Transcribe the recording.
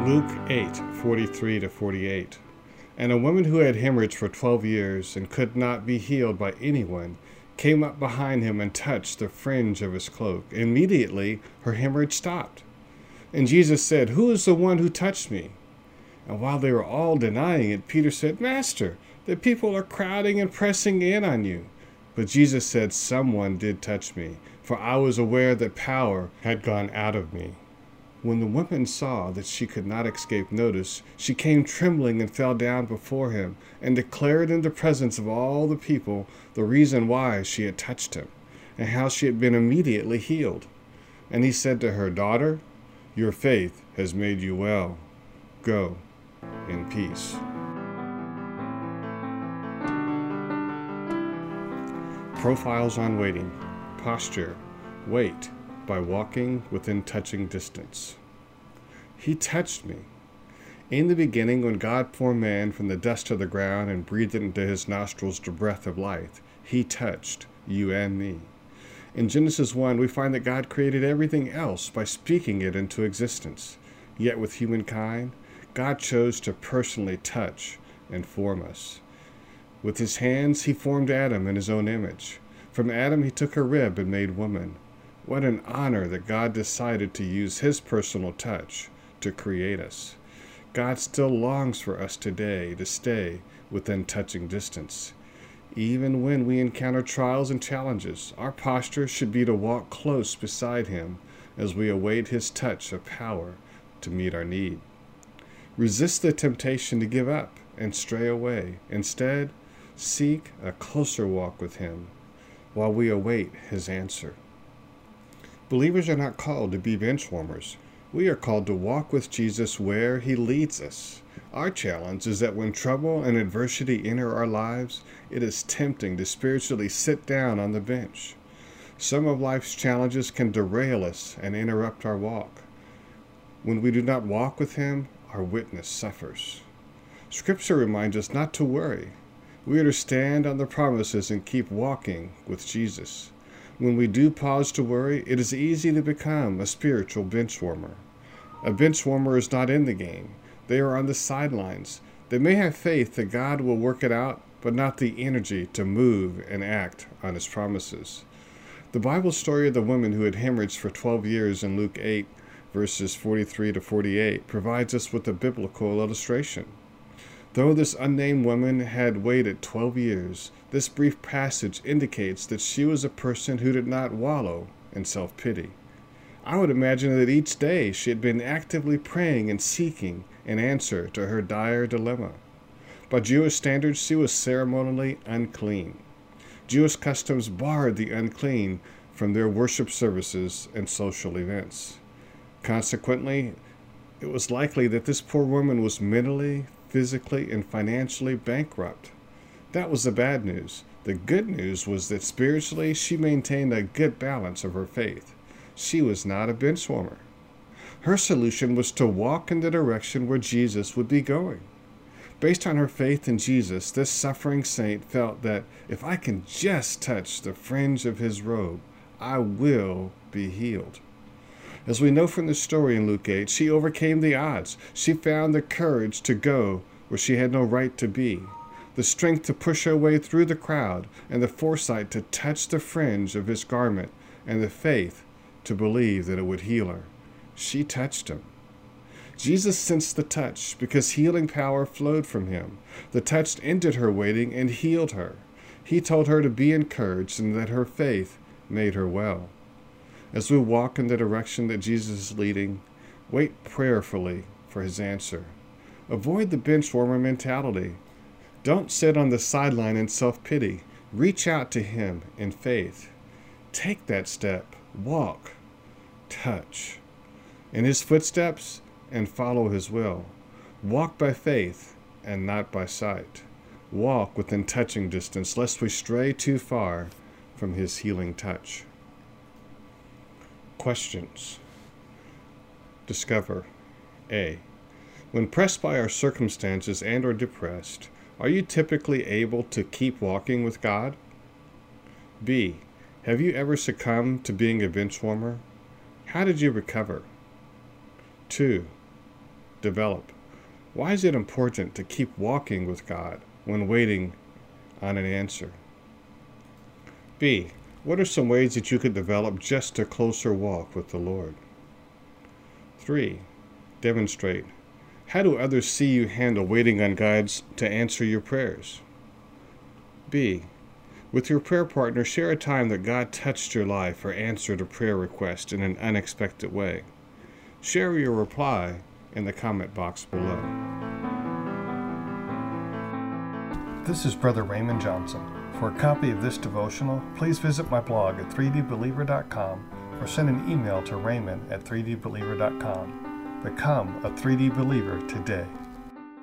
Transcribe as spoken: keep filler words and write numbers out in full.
Luke eight forty-three to forty-eight. And a woman who had hemorrhage for twelve years and could not be healed by anyone came up behind him and touched the fringe of his cloak. Immediately her hemorrhage stopped. And Jesus said, "Who is the one who touched me?" And while they were all denying it, Peter said, "Master, the people are crowding and pressing in on you." But Jesus said, "Someone did touch me, for I was aware that power had gone out of me." When the woman saw that she could not escape notice, she came trembling and fell down before him and declared in the presence of all the people the reason why she had touched him and how she had been immediately healed. And he said to her, "Daughter, your faith has made you well. Go in peace." Profiles on waiting. Posture. Wait by walking within touching distance. He touched me. In the beginning, when God formed man from the dust of the ground and breathed into his nostrils the breath of life, he touched you and me. In Genesis one, we find that God created everything else by speaking it into existence. Yet with humankind, God chose to personally touch and form us. With his hands, he formed Adam in his own image. From Adam, he took a rib and made woman. What an honor that God decided to use his personal touch to create us. God still longs for us today to stay within touching distance. Even when we encounter trials and challenges, our posture should be to walk close beside him as we await his touch of power to meet our need. Resist the temptation to give up and stray away. Instead, seek a closer walk with him while we await his answer. Believers are not called to be bench warmers. We are called to walk with Jesus where he leads us. Our challenge is that when trouble and adversity enter our lives, it is tempting to spiritually sit down on the bench. Some of life's challenges can derail us and interrupt our walk. When we do not walk with him, our witness suffers. Scripture reminds us not to worry. We are to stand on the promises and keep walking with Jesus. When we do pause to worry, it is easy to become a spiritual bench warmer. A bench warmer is not in the game. They are on the sidelines. They may have faith that God will work it out, but not the energy to move and act on his promises. The Bible story of the woman who had hemorrhaged for twelve years in Luke eight, verses forty-three to forty-eight, provides us with a biblical illustration. Though this unnamed woman had waited twelve years, this brief passage indicates that she was a person who did not wallow in self-pity. I would imagine that each day she had been actively praying and seeking an answer to her dire dilemma. By Jewish standards, she was ceremonially unclean. Jewish customs barred the unclean from their worship services and social events. Consequently, it was likely that this poor woman was mentally, physically, and financially bankrupt. That was the bad news. The good news was that spiritually she maintained a good balance of her faith. She was not a bench warmer. Her solution was to walk in the direction where Jesus would be going. Based on her faith in Jesus, this suffering saint felt that if I can just touch the fringe of his robe, I will be healed. As we know from the story in Luke eight, she overcame the odds. She found the courage to go where she had no right to be, the strength to push her way through the crowd, and the foresight to touch the fringe of his garment, and the faith to believe that it would heal her. She touched him. Jesus sensed the touch because healing power flowed from him. The touch ended her waiting and healed her. He told her to be encouraged and that her faith made her well. As we walk in the direction that Jesus is leading, wait prayerfully for his answer. Avoid the bench warmer mentality. Don't sit on the sideline in self-pity. Reach out to him in faith. Take that step. Walk. Touch in his footsteps and follow his will. Walk by faith and not by sight. Walk within touching distance, lest we stray too far from his healing touch. Questions. Discover. A. When pressed by our circumstances and or depressed, are you typically able to keep walking with God? B. Have you ever succumbed to being a bench warmer? How did you recover? two. develop? Why is it important to keep walking with God when waiting on an answer? B. What are some ways that you could develop just a closer walk with the Lord? three. Demonstrate. How do others see you handle waiting on God to answer your prayers? B. With your prayer partner, share a time that God touched your life or answered a prayer request in an unexpected way. Share your reply in the comment box below. This is Brother Raymond Johnson. For a copy of this devotional, please visit my blog at three d believer dot com or send an email to raymond at three d believer dot com. Become a three D believer today.